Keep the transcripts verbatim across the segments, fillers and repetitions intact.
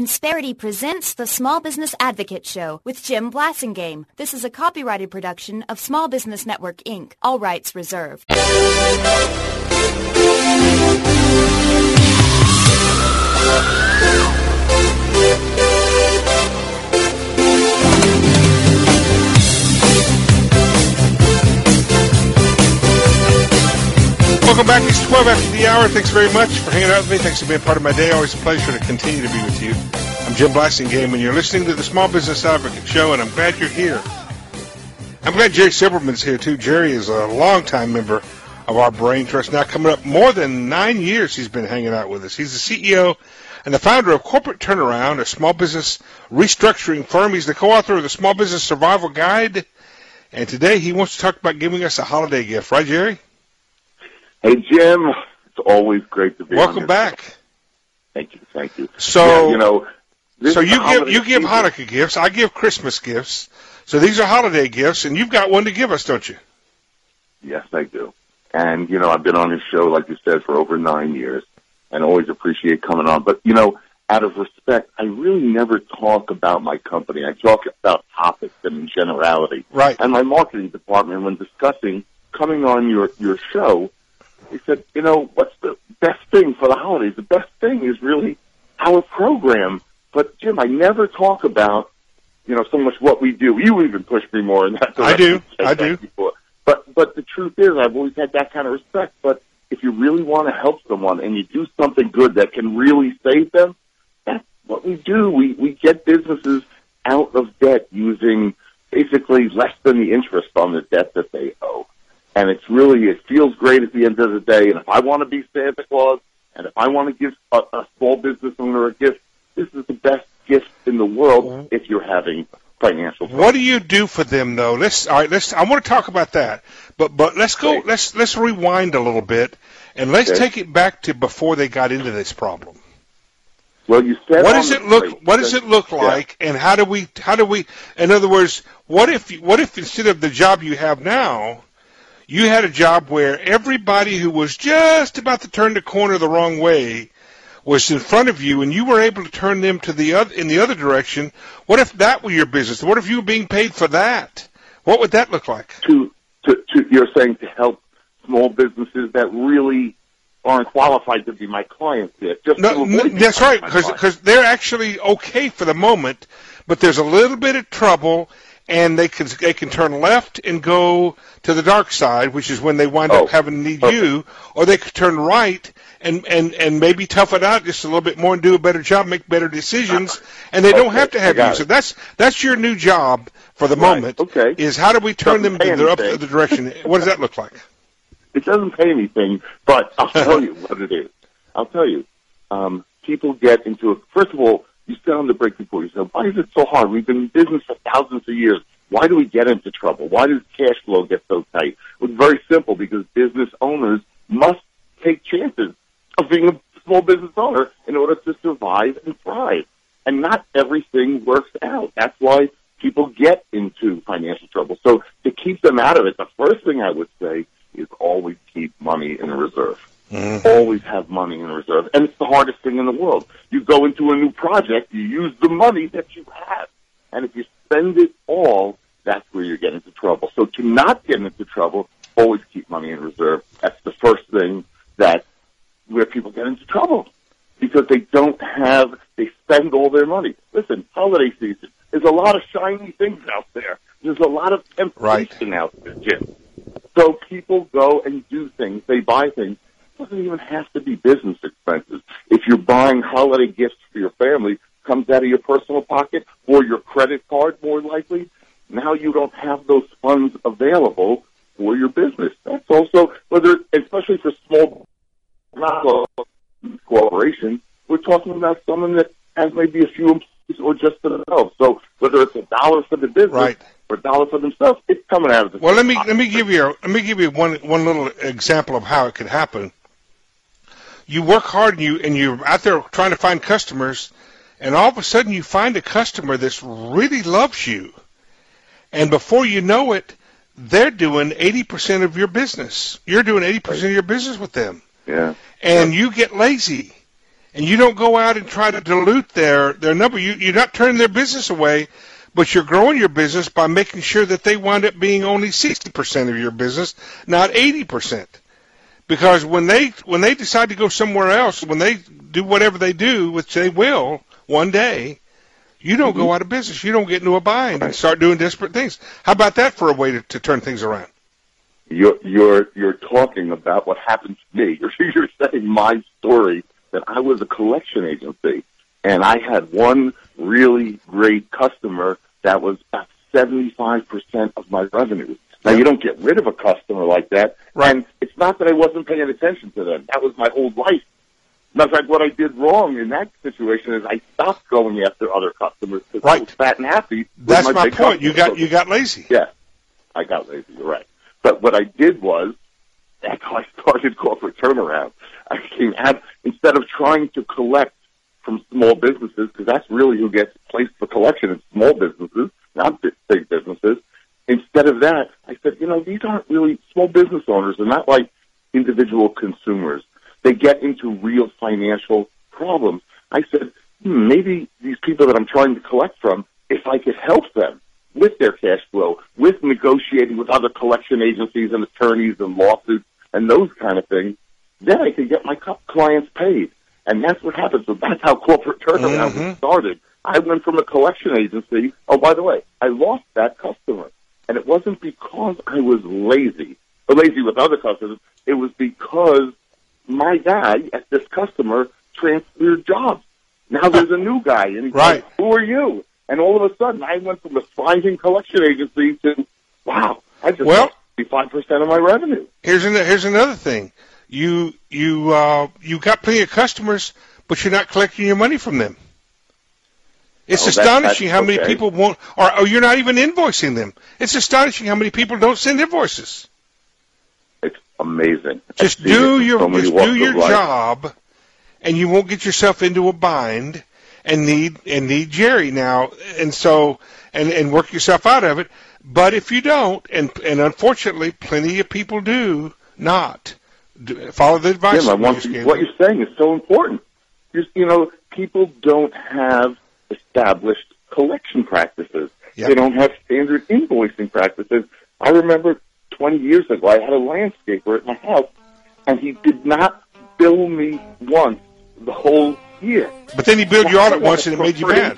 Insperity presents the Small Business Advocate Show with Jim Blasingame. This is a copyrighted production of Small Business Network, Incorporated. All rights reserved. Welcome back. It's twelve after the hour. Thanks very much for hanging out with me. Thanks for being part of my day. Always a pleasure to continue to be with you. I'm Jim Blasingame, and you're listening to the Small Business Advocate Show, and I'm glad you're here. I'm glad Jerry Silverman's here, too. Jerry is a longtime member of our Brain Trust. Now coming up more than nine years he's been hanging out with us. He's the C E O and the founder of Corporate Turnaround, a small business restructuring firm. He's the co-author of the Small Business Survival Guide, and today he wants to talk about giving us a holiday gift. Right, Jerry? Hey, Jim, it's always great to be Welcome on back. Show. Thank you, thank you. So, yeah, you know, so you give you give season. Hanukkah gifts. I give Christmas gifts. So these are holiday gifts, and you've got one to give us, don't you? Yes, I do. And, you know, I've been on this show, like you said, for over nine years, and always appreciate coming on. But, you know, out of respect, I really never talk about my company. I talk about topics and in generality. Right. And my marketing department, when discussing coming on your, your show, he said, you know, what's the best thing for the holidays? The best thing is really our program. But, Jim, I never talk about, you know, so much what we do. You even push me more in that direction. I do. I do. Before. But, but the truth is, I've always had that kind of respect. But if you really want to help someone and you do something good that can really save them, that's what we do. We, we get businesses out of debt using basically less than the interest on the debt that they owe. And it's really, it feels great at the end of the day. And if I want to be Santa Claus, and if I want to give a, a small business owner a gift, this is the best gift in the world if you're having financial problems. What do you do for them, though? Let's, all right, let's, I want to talk about that. But, but let's go, Great. let's, let's rewind a little bit, and let's Okay. take it back to before they got into this problem. Well, you said What on does the it look? break What does that- it look yeah. like, and how do we? How do we? In other words, what if? What if instead of the job you have now, you had a job where everybody who was just about to turn the corner the wrong way was in front of you, and you were able to turn them to the other in the other direction? What if that were your business? What if you were being paid for that? What would that look like? To, to, to, you're saying to help small businesses that really aren't qualified to be my clients yet. Just No, to avoid no, being that's right, my clients. because they're actually okay for the moment, but there's a little bit of trouble, and they can they can turn left and go to the dark side, which is when they wind Oh, up having to need perfect. you, or they could turn right and, and, and maybe tough it out just a little bit more and do a better job, make better decisions, and they don't Okay, have to have I got you. it. So that's that's your new job for the Right, moment. okay. Is how do we turn Doesn't them pay to the, up anything. the direction? What does that look like? It doesn't pay anything, but I'll tell you what it is. I'll tell you. Um, people get into it. First of all, you said on the break before, you said, why is it so hard? We've been in business for thousands of years. Why do we get into trouble? Why does cash flow get so tight? Well, it's very simple, because business owners must take chances of being a small business owner in order to survive and thrive. And not everything works out. That's why people get into financial trouble. So to keep them out of it, the first thing I would say is always keep money in reserve. Mm-hmm. Always have money in reserve. And it's the hardest thing in the world. You go into a new project, you use the money that you have. And if you spend it all, that's where you get into trouble. So to not get into trouble, always keep money in reserve. That's the first thing that where people get into trouble, because they don't have, they spend all their money. Listen, holiday season, there's a lot of shiny things out there. There's a lot of temptation Right. out there, Jim. So people go and do things. They buy things. It doesn't even have to be business expenses. If you're buying holiday gifts for your family, comes out of your personal pocket or your credit card, more likely, now you don't have those funds available for your business. That's also, whether, especially for small corporations, we're talking about someone that has maybe a few employees or just for themselves. So whether it's a dollar for the business Right. or a dollar for themselves, it's coming out of the Well, let me pocket. let me give you a, let me give you one one little example of how it could happen. You work hard and you and you're out there trying to find customers, and all of a sudden you find a customer that really loves you, and before you know it, they're doing eighty percent of your business. You're doing eighty percent of your business with them, Yeah. and you get lazy, and you don't go out and try to dilute their, their number. You, you're not turning their business away, but you're growing your business by making sure that they wind up being only sixty percent of your business, not eighty percent. Because when they when they decide to go somewhere else, when they do whatever they do, which they will one day, you don't mm-hmm. go out of business. You don't get into a bind and start doing desperate things. How about that for a way to, to turn things around? You're you're you're talking about what happened to me. You're, you're saying my story, that I was a collection agency, and I had one really great customer that was about seventy-five percent of my revenue. Now, you don't get rid of a customer like that, right. And it's not that I wasn't paying attention to them. That was my whole life. Matter of fact, what I did wrong in that situation is I stopped going after other customers because right. I was fat and happy. That's my, my big point. Customers. You got you got lazy. Yeah, I got lazy. You're right. But what I did was, that's how I started Corporate Turnaround. I came out, instead of trying to collect from small businesses, because that's really who gets placed for collection in small businesses, not big businesses. Instead of that, I said, you know, these aren't really small business owners. They're not like individual consumers. They get into real financial problems. I said, hmm, maybe these people that I'm trying to collect from, if I could help them with their cash flow, with negotiating with other collection agencies and attorneys and lawsuits and those kind of things, then I could get my clients paid. And that's what happened. So that's how Corporate Turnaround mm-hmm. started. I went from a collection agency. Oh, by the way, I lost that customer. And it wasn't because I was lazy, or lazy with other customers. It was because my guy at this customer transferred jobs. Now there's a new guy, and he's right. like, who are you? And all of a sudden, I went from a thriving collection agency to, wow, I just well, lost fifty-five percent of my revenue. Here's, an, here's another thing. You, you, uh, you got plenty of customers, but you're not collecting your money from them. It's oh, astonishing that, how many okay. people won't, or, or you're not even invoicing them. It's astonishing how many people don't send invoices. It's amazing. Just do your so just do your job, and you won't get yourself into a bind and need and need Jerry now, and so and, and work yourself out of it. But if you don't, and and unfortunately, plenty of people do not do, follow the advice. Jim, I want you, what you're saying is so important. Just, you know, people don't have established collection practices. Yep. They don't have standard invoicing practices. I remember twenty years ago, I had a landscaper at my house, and he did not bill me once the whole year. But then he billed you all at once, and it made you mad.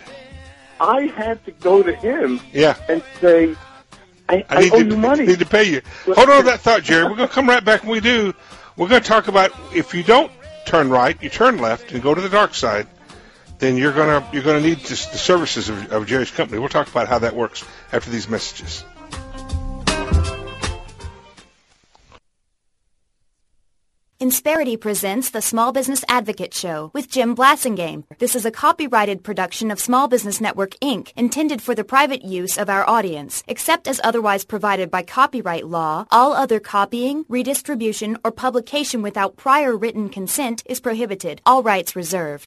I had to go to him yeah. and say, I, I, I need owe to, you money. I need to pay you. Hold on to that thought, Jerry. We're going to come right back when we do. We're going to talk about if you don't turn right, you turn left and go to the dark side, then you're going to you're going to need this, the services of, of Jerry's company. We'll talk about how that works after these messages. Insperity presents the Small Business Advocate Show with Jim Blasingame. This is a copyrighted production of Small Business Network, Incorporated, intended for the private use of our audience. Except as otherwise provided by copyright law, all other copying, redistribution, or publication without prior written consent is prohibited. All rights reserved.